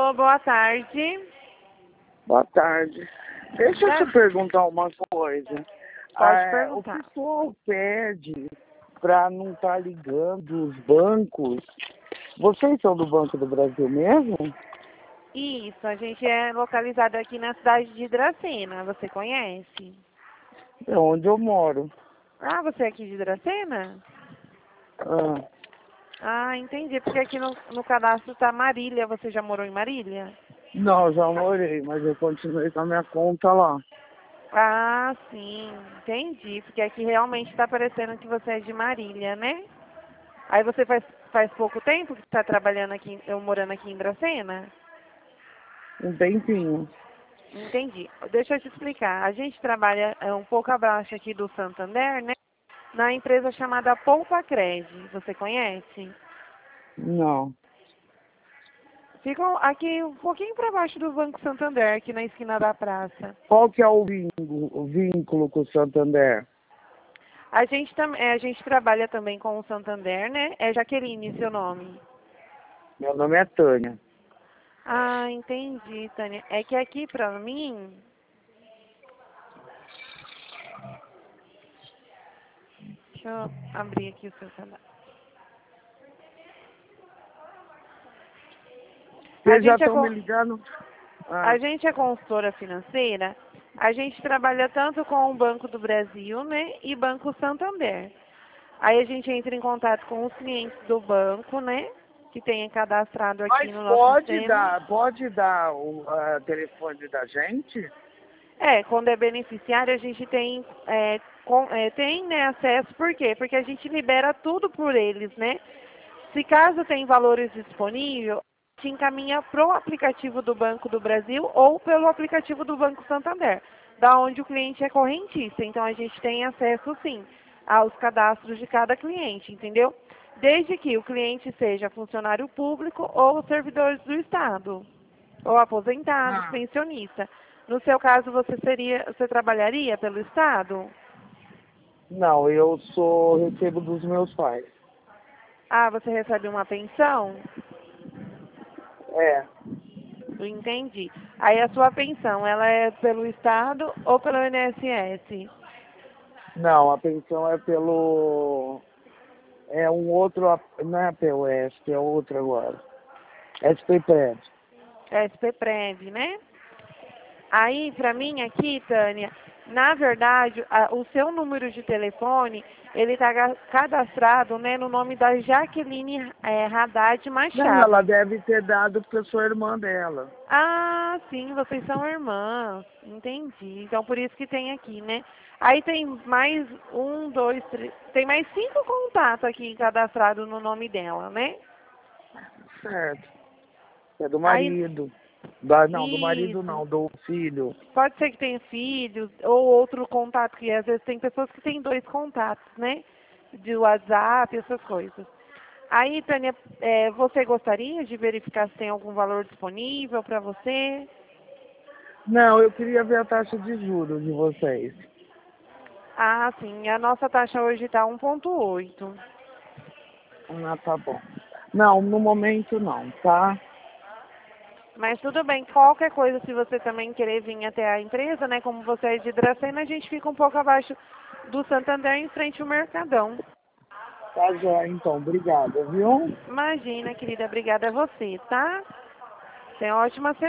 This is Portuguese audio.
Alô, boa tarde. Boa tarde. Deixa eu te perguntar uma coisa. Pode perguntar. O pessoal pede para não estar ligando os bancos. Vocês são do Banco do Brasil mesmo? Isso, a gente é localizado aqui na cidade de Dracena. Você conhece? É onde eu moro. Ah, você é aqui de Dracena? Ah, Ah, entendi. Porque aqui no cadastro tá Marília. Você já morou em Marília? não, já morei, mas eu continuei com a minha conta lá. Ah, sim. Entendi. Porque aqui realmente tá parecendo que você é de Marília, né? Aí você faz pouco tempo que está trabalhando aqui, morando aqui em Dracena? Um tempinho. Entendi. Deixa eu te explicar. A gente trabalha um pouco abaixo aqui do Santander, né? Na empresa chamada Poupa Cred. Você conhece? Não. Fica aqui um pouquinho para baixo do Banco Santander, aqui na esquina da praça. Qual que é o vínculo com o Santander? A gente trabalha também com o Santander, né? É Jaqueline, seu nome. Meu nome é Tânia. Ah, entendi, Tânia. É que aqui para mim... Deixa eu abrir aqui o seu cadastro. Vocês já estão me ligando? A gente é consultora financeira, a gente trabalha tanto com o Banco do Brasil, né, e Banco Santander. Aí a gente entra em contato com os clientes do banco, né, que tenha cadastrado aqui Mas no nosso sistema. pode dar o telefone da gente? É, quando é beneficiário, a gente tem, tem né, acesso, por quê? Porque a gente libera tudo por eles, né? Se caso tem valores disponíveis, te encaminha para o aplicativo do Banco do Brasil ou pelo aplicativo do Banco Santander, da onde o cliente é correntista. Então a gente tem acesso sim aos cadastros de cada cliente, entendeu? Desde que o cliente seja funcionário público ou servidores do Estado, ou aposentados, Ah. pensionista. No seu caso, você trabalharia pelo Estado? Não, recebo dos meus pais. Ah, você recebe uma pensão? É. Entendi. Aí a sua pensão, ela é pelo Estado ou pelo INSS? Não, a pensão é pelo. É um outro. Não é POS, é outro agora. SPPREV. SPPREV, né? Aí, para mim aqui, Tânia, na verdade, o seu número de telefone, ele está cadastrado, né, no nome da Jaqueline Haddad Não, ela Machado. deve ter dado porque eu sou irmã dela. Ah, sim, vocês são irmãs. Entendi. Então, por isso que tem aqui, né? Aí tem mais um, dois, três... Tem mais 5 contatos aqui cadastrados no nome dela, né? Certo. É do Aí, marido. Não, do marido isso. não, do filho. Pode ser que tenha filhos ou outro contato, que às vezes tem pessoas que têm 2 contatos, né? De WhatsApp, essas coisas. Aí, Tânia, você gostaria de verificar se tem algum valor disponível para você? Não, eu queria ver a taxa de juros de vocês. Ah, sim. A nossa taxa hoje está 1,8. Ah, tá bom. Não, no momento não, tá? Mas tudo bem. Qualquer coisa, se você também querer vir até a empresa, né? Como você é de Dracena, a gente fica um pouco abaixo do Santander, em frente ao Mercadão. Tá já, então. Obrigado, viu? Imagina, querida. Obrigada a você, tá? Tenha uma ótima semana.